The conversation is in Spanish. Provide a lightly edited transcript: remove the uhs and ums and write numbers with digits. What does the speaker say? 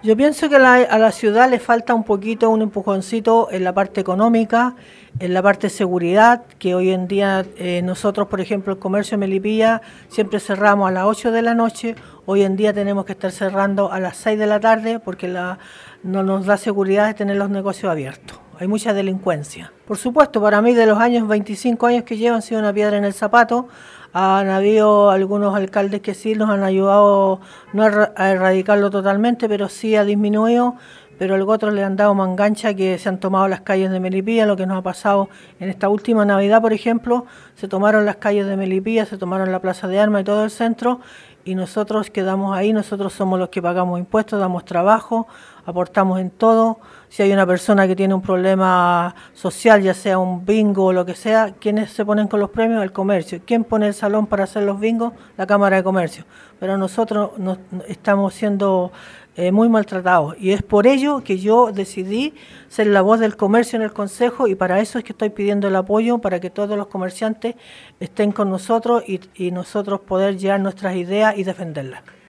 Yo pienso que a la ciudad le falta un poquito, un empujoncito en la parte económica, en la parte de seguridad, que hoy en día nosotros, por ejemplo, el comercio de Melipilla, siempre cerramos a las 8 de la noche, hoy en día tenemos que estar cerrando a las 6 de la tarde porque no nos da seguridad de tener los negocios abiertos. Hay mucha delincuencia. Por supuesto, para mí de los 25 años que llevo han sido una piedra en el zapato. Han habido algunos alcaldes que sí nos han ayudado, no a erradicarlo totalmente, pero sí ha disminuido, pero a otros le han dado mangancha que se han tomado las calles de Melipilla, lo que nos ha pasado en esta última Navidad, por ejemplo, se tomaron las calles de Melipilla, se tomaron la Plaza de Armas y todo el centro, y nosotros quedamos ahí, nosotros somos los que pagamos impuestos, damos trabajo, aportamos en todo. Si hay una persona que tiene un problema social, ya sea un bingo o lo que sea, ¿quiénes se ponen con los premios? El comercio. ¿Quién pone el salón para hacer los bingos? La Cámara de Comercio. Pero nosotros estamos siendo muy maltratados y es por ello que yo decidí ser la voz del comercio en el Consejo y para eso es que estoy pidiendo el apoyo para que todos los comerciantes estén con nosotros y nosotros poder llevar nuestras ideas y defenderlas.